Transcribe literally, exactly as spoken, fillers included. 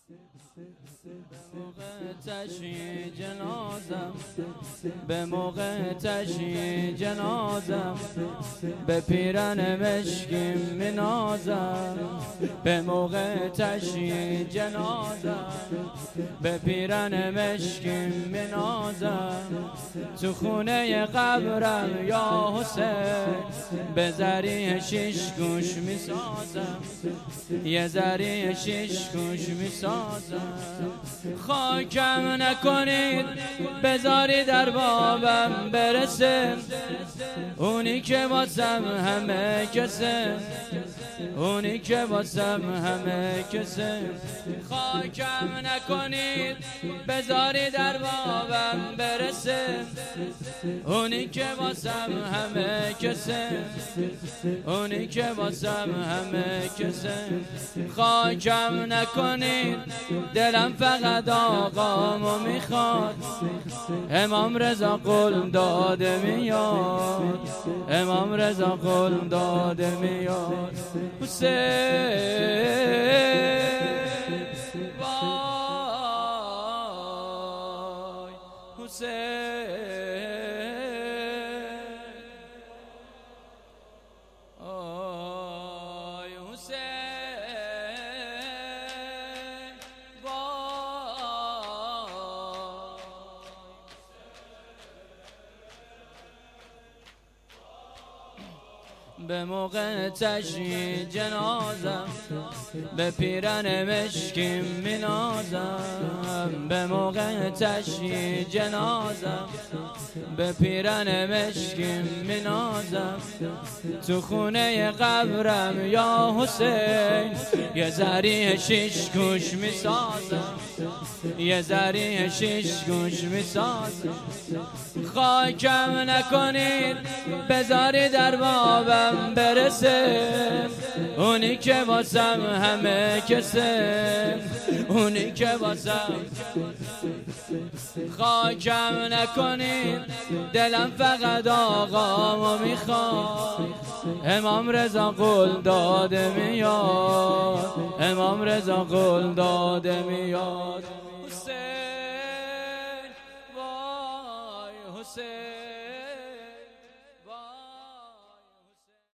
موقع تشییع جنازم، به موقع تشییع جنازم، به پیرن مشکین مینازم. به موقع تشییع جنازم، به پیرن مشکین مینازم. تو خونه قبرم یا حسین، به ذریح شیش گوش میسازم، یه ذریح شیش گوش میسازم. خاکم نکنید بذاری در بابم برسه، اونی که واسم همه کسه، اونی که واسم همه کسه. خاکم نکنید بذاری در بابم برسه، اونی که واسم همه کسه، اونی که واسم همه کسه. خاکم نکنید دلم فقط آقامو میخواد، امام رضا قول داده میاد، امام رضا قول داده میاد. حسین وای حسین آی حسین به موقع تشییع جنازم، به پیرن مشکین مینازم. به موقع تشییع جنازم، به پیرن مشکین مینازم. تو خونه قبرم یا حسین، یه ذریح شیش گوش میسازم، یه ذریح شیش گوش میسازم. خاکم نکنید بذاری در بابم برسه، اونی که واسم همه کسه، اونی که واسم. خاکم نکنید دلم فقط آقامو میخواد، امام رضا قول داده میاد، امام رضا قول داده میاد.